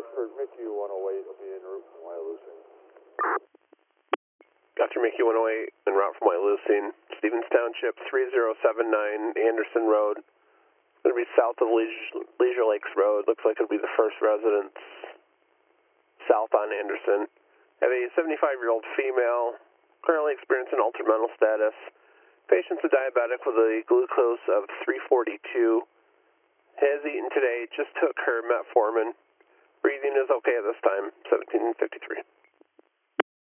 for Mickey 108 will be en route from Wyalusing. Got your Mickey 108 en route from Wyalusing. Stevens Township, 3079 Anderson Road. Going to be south of Leisure Lakes Road. Looks like it'll be the first residence south on Anderson. Have a 75-year-old female, currently experiencing altered mental status. Patient's a diabetic with a glucose of 342. Has eaten today, just took her metformin. Breathing is okay at this time, 1753.